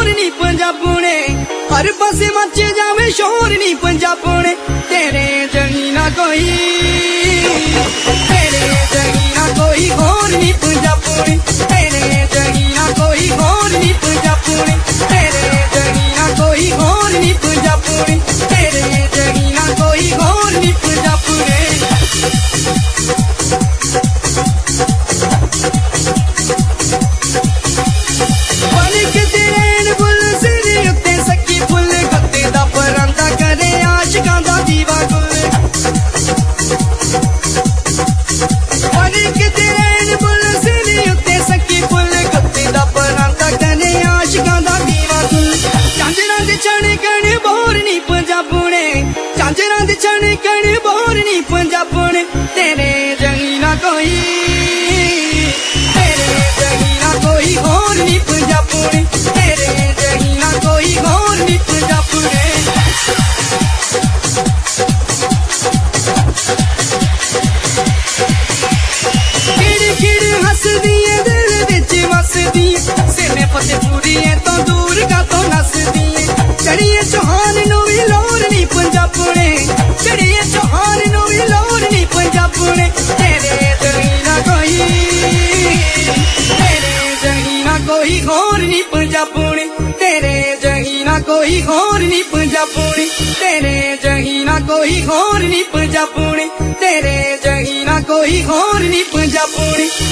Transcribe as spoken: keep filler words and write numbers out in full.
होर नी पंजाबणे हर पासे मच जावे शोर नी पंजाबणे तेरे जगी ना कोई तेरे जगी ना कोई होर नी पंजाबणे तेरे जगी ना कोई होर नी पंजाबणे तेरे जगी ना कोई होर नी पंजाबणे तेरे जगी ना कोई होर नी पंजाबणे पंजाबणे तेरे जगी ना कोई तेरे जगी ना कोई होर नी पंजाबणे तेरे जगी ना कोई होर नी पंजाबणे किड़ किड़ हसदी है दिल विच वसदी सिने फतेहपुरी तो दूर का तो नसदी चढ़िए चौहान नू भी लोर नी पंजाबणे चढ़िए चौहान नू भी लोर नी पंजाबणे तेरे जगी ना कोई तेरे जगी ना कोई होर नी पंजाबणे तेरे जगी ना कोई होर नी पंजाबणे तेरे जगी ना कोई होर नी पंजाबणे तेरे जगी ना कोई होर नी पंजाबणे।